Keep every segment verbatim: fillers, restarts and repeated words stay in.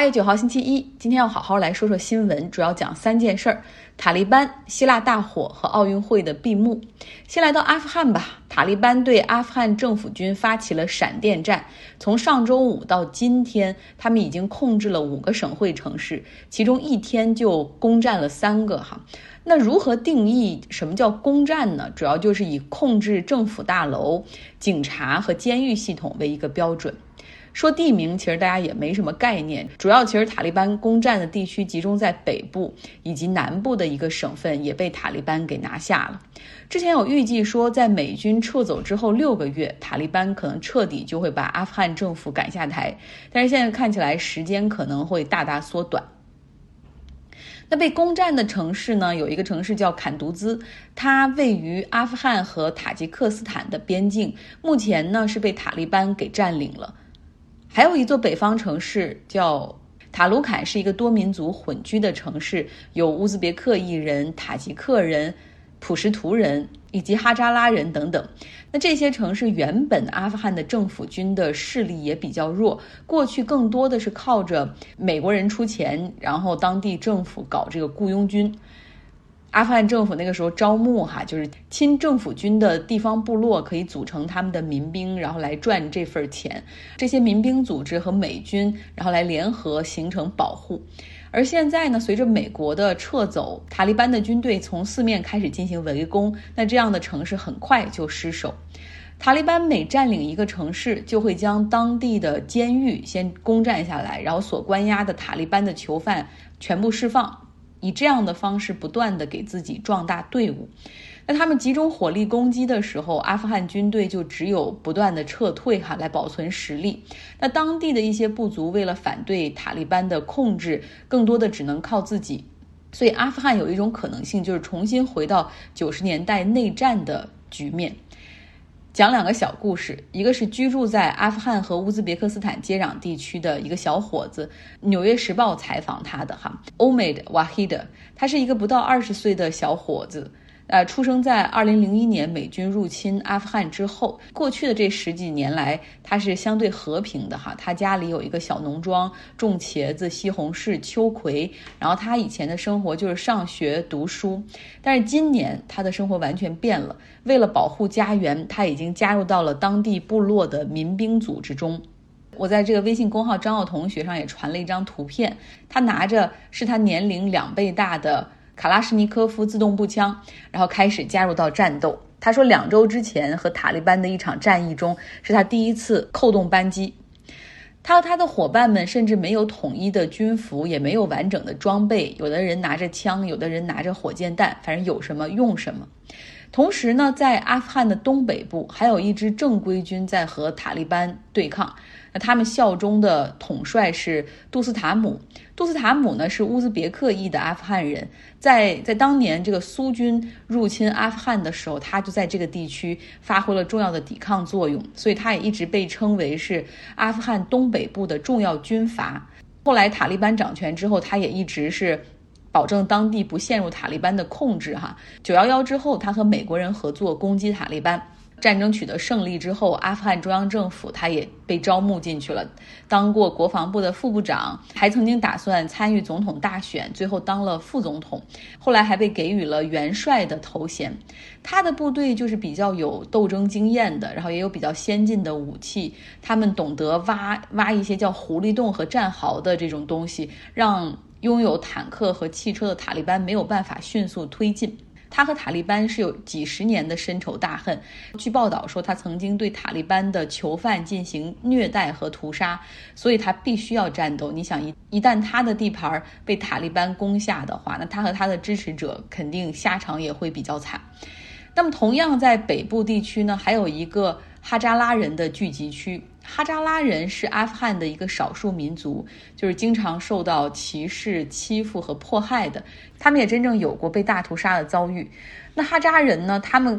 八月九号星期一，今天要好好来说说新闻，主要讲三件事儿：塔利班、希腊大火和奥运会的闭幕。先来到阿富汗吧，塔利班对阿富汗政府军发起了闪电战，从上周五到今天，他们已经控制了五个省会城市，其中一天就攻占了三个哈。那如何定义什么叫攻占呢？主要就是以控制政府大楼、警察和监狱系统为一个标准。说地名其实大家也没什么概念，主要其实塔利班攻占的地区集中在北部以及南部的一个省份也被塔利班给拿下了。之前有预计说在美军撤走之后六个月，塔利班可能彻底就会把阿富汗政府赶下台，但是现在看起来时间可能会大大缩短。那被攻占的城市呢，有一个城市叫坎独兹，它位于阿富汗和塔吉克斯坦的边境，目前呢是被塔利班给占领了。还有一座北方城市叫塔卢坎，是一个多民族混居的城市，有乌兹别克裔人、塔吉克人、普什图人以及哈扎拉人等等。那这些城市原本阿富汗的政府军的势力也比较弱，过去更多的是靠着美国人出钱，然后当地政府搞这个雇佣军。阿富汗政府那个时候招募哈，就是亲政府军的地方部落可以组成他们的民兵，然后来赚这份钱。这些民兵组织和美军，然后来联合形成保护。而现在呢，随着美国的撤走，塔利班的军队从四面开始进行围攻，那这样的城市很快就失守。塔利班每占领一个城市，就会将当地的监狱先攻占下来，然后所关押的塔利班的囚犯全部释放。以这样的方式不断的给自己壮大队伍。那他们集中火力攻击的时候，阿富汗军队就只有不断的撤退哈，来保存实力。那当地的一些部族为了反对塔利班的控制，更多的只能靠自己。所以阿富汗有一种可能性，就是重新回到九十年代内战的局面。讲两个小故事，一个是居住在阿富汗和乌兹别克斯坦接壤地区的一个小伙子，纽约时报采访他的哈 Omid Wahid， 他是一个不到二十岁的小伙子，呃，出生在二零零一年美军入侵阿富汗之后，过去的这十几年来，他是相对和平的哈。他家里有一个小农庄，种茄子、西红柿、秋葵，然后他以前的生活就是上学读书。但是今年他的生活完全变了，为了保护家园，他已经加入到了当地部落的民兵组织中。我在这个微信公号张奥同学上也传了一张图片，他拿着是他年龄两倍大的卡拉什尼科夫自动步枪，然后开始加入到战斗。他说两周之前和塔利班的一场战役中是他第一次扣动扳机。他和他的伙伴们甚至没有统一的军服，也没有完整的装备，有的人拿着枪，有的人拿着火箭弹，反正有什么用什么。同时呢，在阿富汗的东北部还有一支正规军在和塔利班对抗，那他们效忠的统帅是杜斯塔姆。杜斯塔姆呢是乌兹别克裔的阿富汗人，在在当年这个苏军入侵阿富汗的时候，他就在这个地区发挥了重要的抵抗作用，所以他也一直被称为是阿富汗东北部的重要军阀。后来塔利班掌权之后，他也一直是保证当地不陷入塔利班的控制哈。九一一之后，他和美国人合作攻击塔利班。战争取得胜利之后，阿富汗中央政府他也被招募进去了，当过国防部的副部长，还曾经打算参与总统大选，最后当了副总统，后来还被给予了元帅的头衔。他的部队就是比较有斗争经验的，然后也有比较先进的武器，他们懂得挖挖一些叫狐狸洞和战壕的这种东西，让拥有坦克和汽车的塔利班没有办法迅速推进。他和塔利班是有几十年的深仇大恨，据报道说他曾经对塔利班的囚犯进行虐待和屠杀，所以他必须要战斗。你想一一旦他的地盘被塔利班攻下的话，那他和他的支持者肯定下场也会比较惨。那么同样在北部地区呢，还有一个哈扎拉人的聚集区。哈扎拉人是阿富汗的一个少数民族，就是经常受到歧视、欺负和迫害的，他们也真正有过被大屠杀的遭遇。那哈扎人呢，他们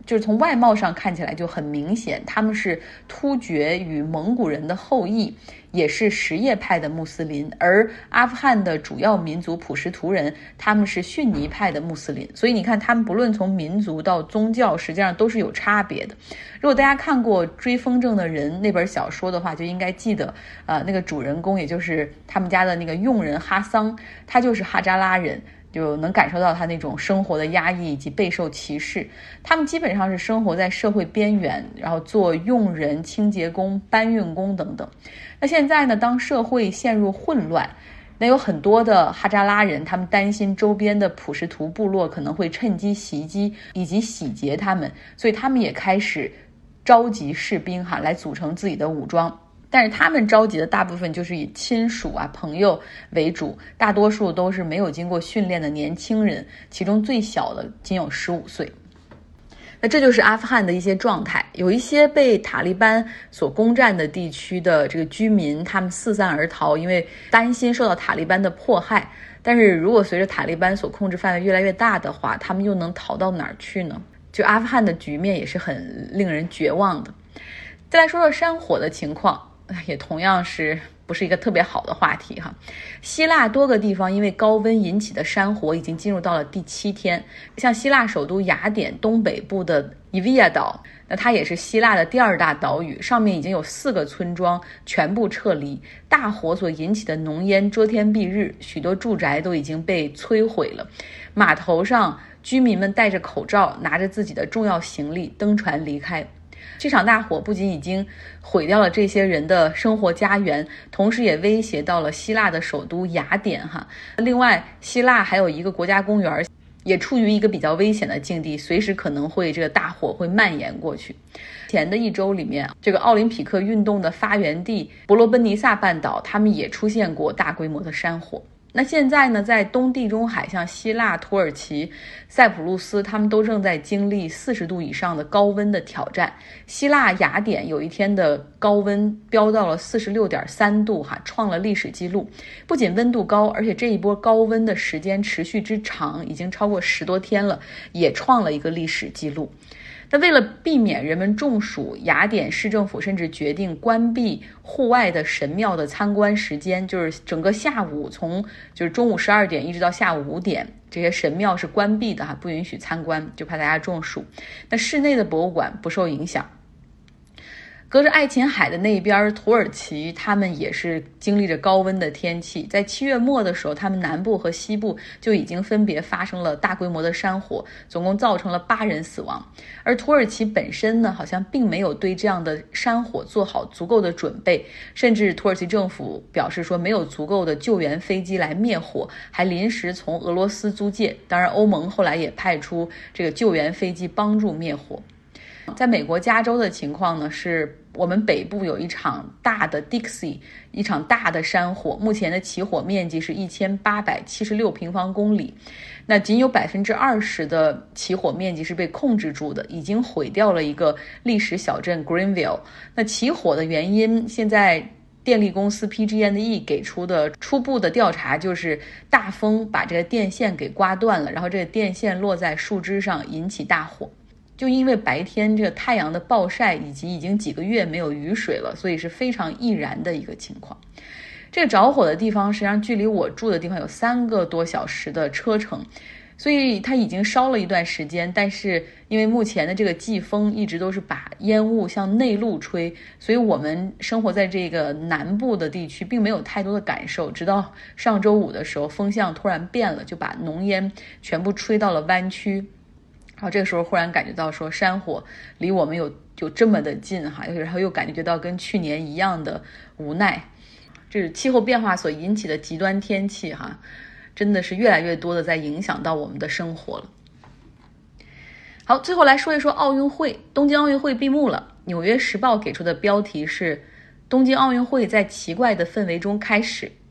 就是从外貌上看起来就很明显，他们是突厥与蒙古人的后裔，也是什叶派的穆斯林，而阿富汗的主要民族普什图人，他们是逊尼派的穆斯林。所以你看，他们不论从民族到宗教，实际上都是有差别的。如果大家看过《追风筝的人》那本小说的话，就应该记得，呃，那个主人公，也就是他们家的那个佣人哈桑，他就是哈扎拉人。就能感受到他那种生活的压抑以及备受歧视。他们基本上是生活在社会边缘，然后做佣人、清洁工、搬运工等等。那现在呢，当社会陷入混乱，那有很多的哈扎拉人，他们担心周边的普什图部落可能会趁机袭击以及洗劫他们，所以他们也开始召集士兵哈来组成自己的武装。但是他们召集的大部分就是以亲属啊、朋友为主，大多数都是没有经过训练的年轻人，其中最小的仅有十五岁。那这就是阿富汗的一些状态。有一些被塔利班所攻占的地区的这个居民，他们四散而逃，因为担心受到塔利班的迫害。但是如果随着塔利班所控制范围越来越大的话，他们又能逃到哪儿去呢？就阿富汗的局面也是很令人绝望的。再来说说山火的情况，也同样是不是一个特别好的话题哈。希腊多个地方因为高温引起的山火已经进入到了第七天，像希腊首都雅典东北部的伊维亚岛，那它也是希腊的第二大岛屿，上面已经有四个村庄全部撤离，大火所引起的浓烟遮天蔽日，许多住宅都已经被摧毁了。码头上居民们戴着口罩，拿着自己的重要行李登船离开。这场大火不仅已经毁掉了这些人的生活家园，同时也威胁到了希腊的首都雅典哈。另外，希腊还有一个国家公园也处于一个比较危险的境地，随时可能会这个大火会蔓延过去。前的一周里面，这个奥林匹克运动的发源地伯罗奔尼撒半岛，他们也出现过大规模的山火。那现在呢，在东地中海，像希腊、土耳其、塞浦路斯，他们都正在经历四十度以上的高温的挑战。希腊雅典有一天的高温飙到了四十六点三度哈，创了历史记录。不仅温度高，而且这一波高温的时间持续之长，已经超过十多天了，也创了一个历史记录。那为了避免人们中暑，雅典市政府甚至决定关闭户外的神庙的参观时间，就是整个下午从就是中午十二点一直到下午五点，这些神庙是关闭的哈，不允许参观，就怕大家中暑。那室内的博物馆不受影响。隔着爱琴海的那边，土耳其他们也是经历着高温的天气，在七月末的时候，他们南部和西部就已经分别发生了大规模的山火，总共造成了八人死亡。而土耳其本身呢，好像并没有对这样的山火做好足够的准备，甚至土耳其政府表示说没有足够的救援飞机来灭火，还临时从俄罗斯租借。当然，欧盟后来也派出这个救援飞机帮助灭火。在美国加州的情况呢，是我们北部有一场大的 Dixie， 一场大的山火，目前的起火面积是一千八百七十六平方公里，那仅有百分之二十的起火面积是被控制住的，已经毁掉了一个历史小镇 Greenville。那起火的原因，现在电力公司 P G and E 给出的初步的调查就是大风把这个电线给刮断了，然后这个电线落在树枝上引起大火。就因为白天这个太阳的暴晒以及已经几个月没有雨水了，所以是非常易燃的一个情况。这个着火的地方实际上距离我住的地方有三个多小时的车程，所以它已经烧了一段时间，但是因为目前的这个季风一直都是把烟雾向内陆吹，所以我们生活在这个南部的地区并没有太多的感受，直到上周五的时候风向突然变了，就把浓烟全部吹到了湾区。然后这个时候忽然感觉到说山火离我们有有这么的近哈，然后又感觉到跟去年一样的无奈。这是气候变化所引起的极端天气哈，真的是越来越多的在影响到我们的生活了。好，最后来说一说奥运会。东京奥运会闭幕了，纽约时报给出的标题是东京奥运会在奇怪的氛围中开始，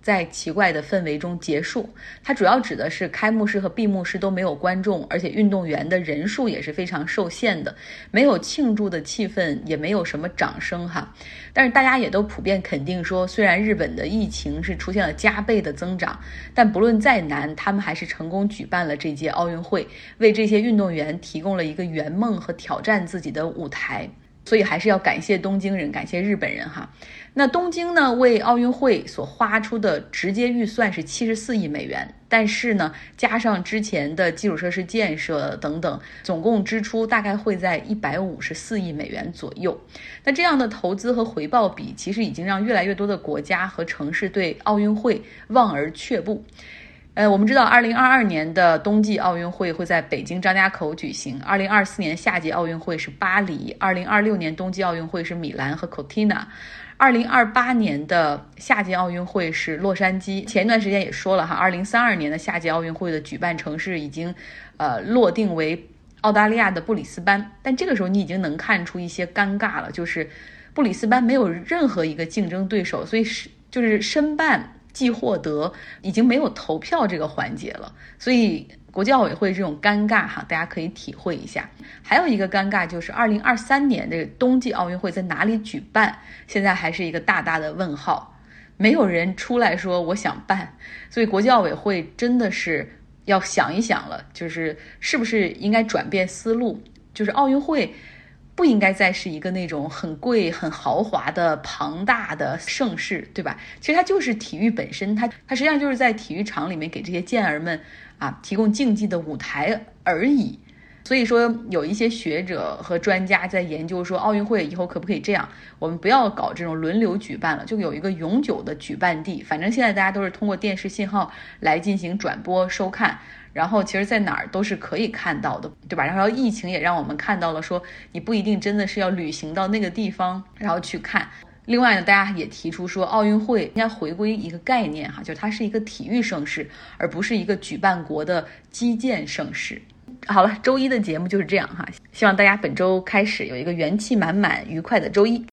在奇怪的氛围中结束。它主要指的是开幕式和闭幕式都没有观众，而且运动员的人数也是非常受限的，没有庆祝的气氛，也没有什么掌声哈。但是大家也都普遍肯定说，虽然日本的疫情是出现了加倍的增长，但不论再难，他们还是成功举办了这届奥运会，为这些运动员提供了一个圆梦和挑战自己的舞台。所以还是要感谢东京人，感谢日本人哈。那东京呢，为奥运会所花出的直接预算是七十四亿美元，但是呢，加上之前的基础设施建设等等，总共支出大概会在一百五十四亿美元左右。那这样的投资和回报比，其实已经让越来越多的国家和城市对奥运会望而却步。呃，我们知道二零二二年的冬季奥运会会在北京张家口举行，二零二四年夏季奥运会是巴黎，二零二六年冬季奥运会是米兰和 Cortina， 二零二八年的夏季奥运会是洛杉矶。前一段时间也说了哈，二零三二年的夏季奥运会的举办城市已经呃落定为澳大利亚的布里斯班，但这个时候你已经能看出一些尴尬了，就是布里斯班没有任何一个竞争对手，所以是就是申办既获得，已经没有投票这个环节了，所以国际奥委会这种尴尬哈，大家可以体会一下。还有一个尴尬就是二零二三年这个冬季奥运会在哪里举办，现在还是一个大大的问号，没有人出来说我想办，所以国际奥委会真的是要想一想了，就是是不是应该转变思路，就是奥运会不应该再是一个那种很贵很豪华的庞大的盛事，对吧？其实它就是体育本身，它它实际上就是在体育场里面给这些健儿们啊提供竞技的舞台而已。所以说有一些学者和专家在研究说，奥运会以后可不可以这样，我们不要搞这种轮流举办了，就有一个永久的举办地，反正现在大家都是通过电视信号来进行转播收看，然后其实在哪儿都是可以看到的，对吧？然后疫情也让我们看到了说，你不一定真的是要旅行到那个地方然后去看。另外呢，大家也提出说，奥运会应该回归一个概念哈，就是它是一个体育盛事，而不是一个举办国的基建盛事。好了，周一的节目就是这样哈，希望大家本周开始有一个元气满满、愉快的周一。